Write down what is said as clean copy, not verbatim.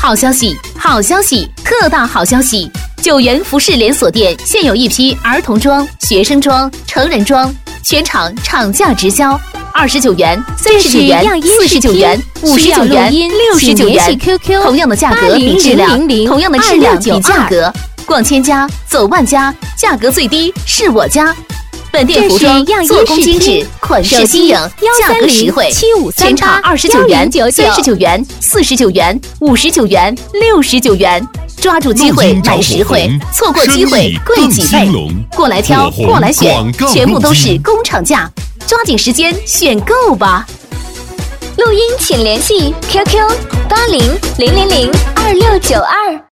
好消息，好消息，特大好消息！9元服饰连锁店现有一批儿童装、学生装、成人装，全场涨价直销，29元、39元、49元、59元、69元，同样的价格比质量，同样的质量比价格。逛千家，走万家，价格最低是我家。本店服装做工精致，款式新颖，价格实惠，全场29元、39元、49元、59元、69元。抓住机会买实惠，错过机会贵几倍。过来挑，过来选，全部都是工厂价，抓紧时间选购吧。 录音请联系 QQ8000002692。